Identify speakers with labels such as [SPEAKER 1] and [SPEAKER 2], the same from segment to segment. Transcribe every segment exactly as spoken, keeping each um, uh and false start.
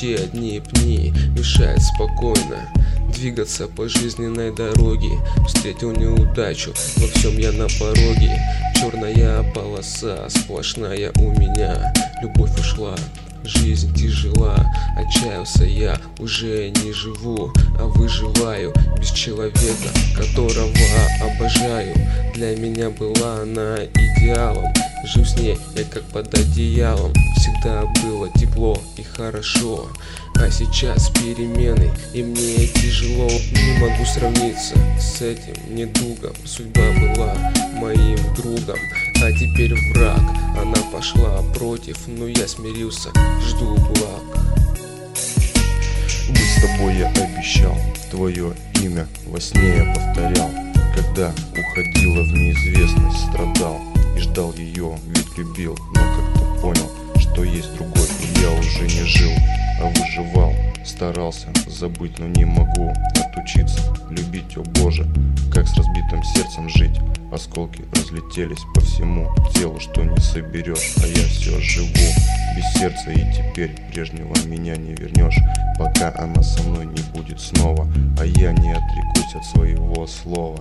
[SPEAKER 1] те одни пни мешают спокойно двигаться по жизненной дороге. Встретил неудачу, во всем я на пороге. Черная полоса сплошная у меня. Любовь ушла, жизнь тяжела. Отчаялся я, уже не живу, а выживаю без человека, которого обожаю. Для меня была она идеалом. Жив с ней я как под одеялом. Всегда было тепло и хорошо. А сейчас перемены, и мне тяжело. Не могу сравниться с этим недугом. Судьба была моим другом, а теперь враг. Она пошла против, но я смирился, жду благ.
[SPEAKER 2] Быть с тобой я обещал, твое имя во сне я повторял. Когда уходила в неизвестность, страдал и ждал ее, ведь любил. Но как-то понял, что есть другой, и я уже не жил, а выживал. Старался забыть, но не могу отучиться любить, о Боже, как с разбитым сердцем жить. Осколки разлетелись по всему телу, что не соберешь, а я все живу без сердца, и теперь прежнего меня не вернешь, пока она со мной не будет снова, а я не отрекусь от своего слова.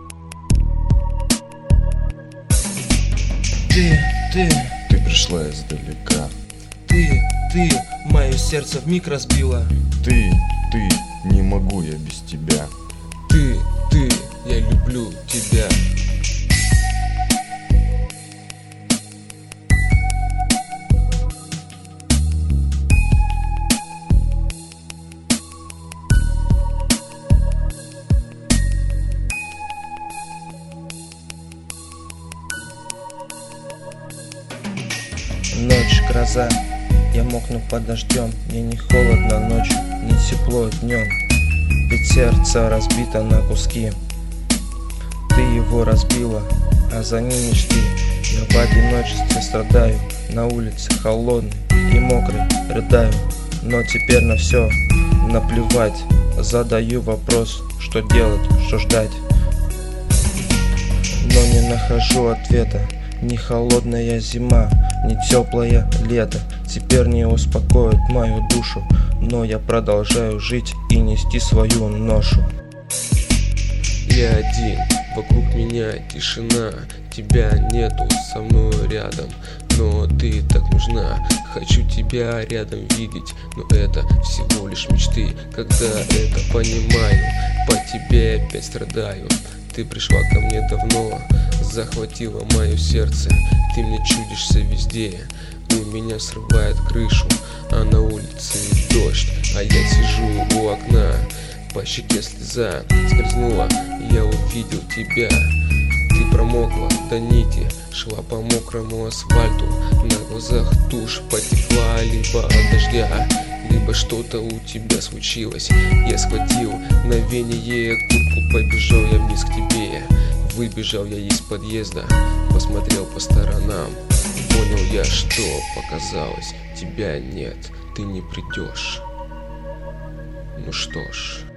[SPEAKER 3] Ты, ты,
[SPEAKER 2] Ты пришла издалека.
[SPEAKER 3] ты, ты, мое сердце вмиг разбила.
[SPEAKER 2] Ты, ты, не могу я без тебя.
[SPEAKER 1] Ты, ты, я люблю тебя.
[SPEAKER 3] Ночь, гроза, я мокну под дождем. Мне не холодно ночью, не тепло днем. Ведь сердце разбито на куски. Ты его разбила, а за ним мечты. Я в одиночестве страдаю, на улице холодный и мокрый, рыдаю. Но теперь на все наплевать. Задаю вопрос, что делать, что ждать. Но не нахожу ответа. Ни холодная зима, ни теплое лето теперь не успокоит мою душу. Но я продолжаю жить и нести свою ношу.
[SPEAKER 1] Я один, вокруг меня тишина. Тебя нету со мной рядом, но ты так нужна. Хочу тебя рядом видеть, но это всего лишь мечты. Когда это понимаю, по тебе опять страдаю. Ты пришла ко мне давно, захватила мое сердце. Ты мне чудишься везде, у меня срывает крышу, а на улице дождь, а я сижу у окна. По щеке слеза скользнула, я увидел тебя. Ты промокла до нити, шла по мокрому асфальту. На глазах тушь потекла либо от дождя, либо что-то у тебя случилось. Я схватил мгновение куртку, побежал я вниз к тебе. Выбежал я из подъезда, посмотрел по сторонам. Понял я, что показалось, тебя нет, ты не придешь. Ну что ж.